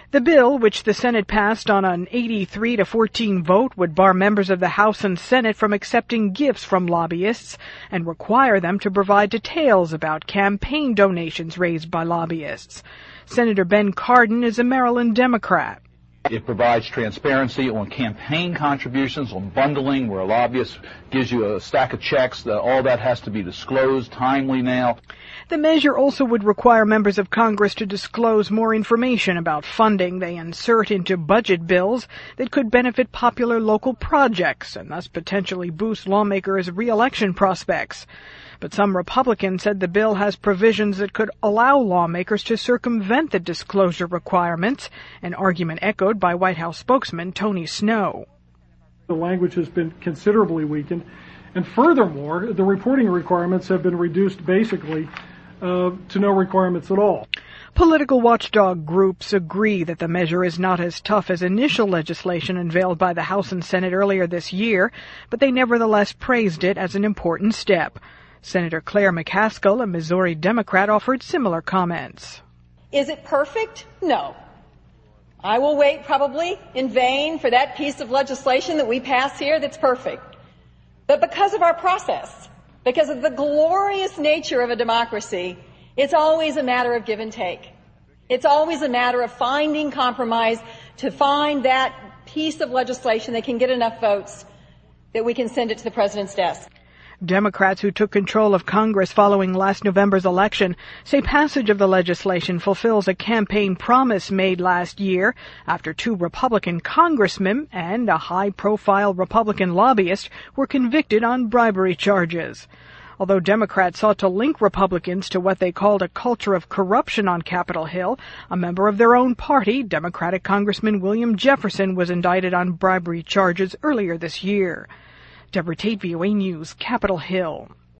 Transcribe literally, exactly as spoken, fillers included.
The bill, which the Senate passed on an eighty-three to fourteen vote, would bar members of the House and Senate from accepting gifts from lobbyists and require them to provide details about campaign donations raised by lobbyists. Senator Ben Cardin is a Maryland Democrat. It provides transparency on campaign contributions, on bundling, where a lobbyist gives you a stack of checks. That all that has to be disclosed timely now. The measure also would require members of Congress to disclose more information about funding they insert into budget bills that could benefit popular local projects and thus potentially boost lawmakers' re-election prospects. But some Republicans said the bill has provisions that could allow lawmakers to circumvent the disclosure requirements, an argument echoed by White House spokesman Tony Snow. The language has been considerably weakened, and furthermore, the reporting requirements have been reduced basically uh, to no requirements at all. Political watchdog groups agree that the measure is not as tough as initial legislation unveiled by the House and Senate earlier this year, but they nevertheless praised it as an important step. Senator Claire McCaskill, a Missouri Democrat, offered similar comments. Is it perfect? No. I will wait probably in vain for that piece of legislation that we pass here that's perfect. But because of our process, because of the glorious nature of a democracy, it's always a matter of give and take. It's always a matter of finding compromise to find that piece of legislation that can get enough votes that we can send it to the president's desk. Democrats who took control of Congress following last November's election say passage of the legislation fulfills a campaign promise made last year after two Republican congressmen and a high-profile Republican lobbyist were convicted on bribery charges. Although Democrats sought to link Republicans to what they called a culture of corruption on Capitol Hill, a member of their own party, Democratic Congressman William Jefferson, was indicted on bribery charges earlier this year. Deborah Tate, V O A News, Capitol Hill.